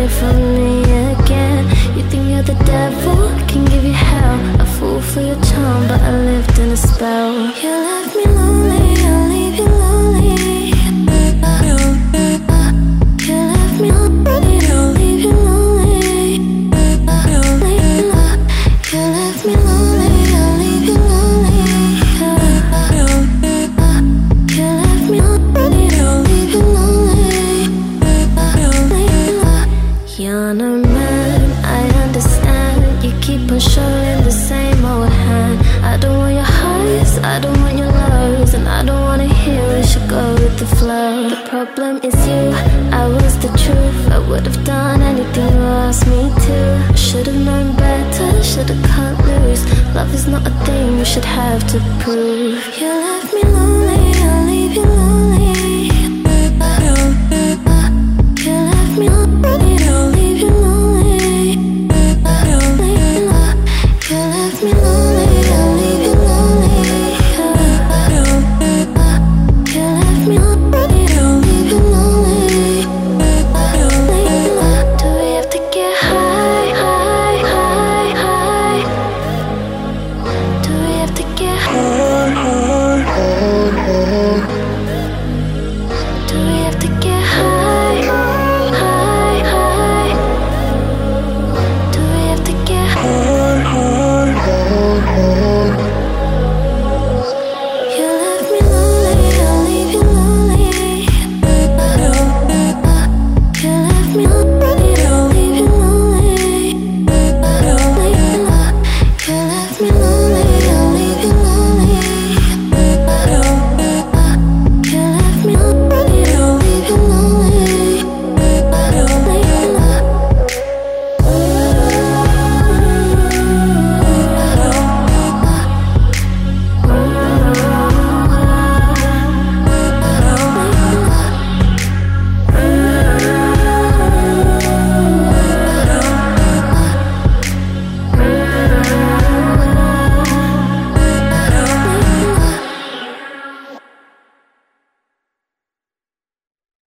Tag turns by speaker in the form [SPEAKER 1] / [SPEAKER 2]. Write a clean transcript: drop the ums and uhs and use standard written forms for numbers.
[SPEAKER 1] from me again. You think you're the devil, I can give you hell. A fool for your charm, but I lived in a spell. You left me lonely, I'll leave you lonely. You left me lonely, I'll leave you lonely. You left me lonely, I'll leave you lonely. You left me lonely, I'll leave you lonely. You're not mad, I understand. You keep on showing the same old hand. I don't want your highs, I don't want your lows, and I don't wanna hear it, should go with the flow. The problem is you, I was the truth. I would've done anything you asked me to. I should've known better, should've cut loose. Love is not a thing you should have to prove. You left me lonely,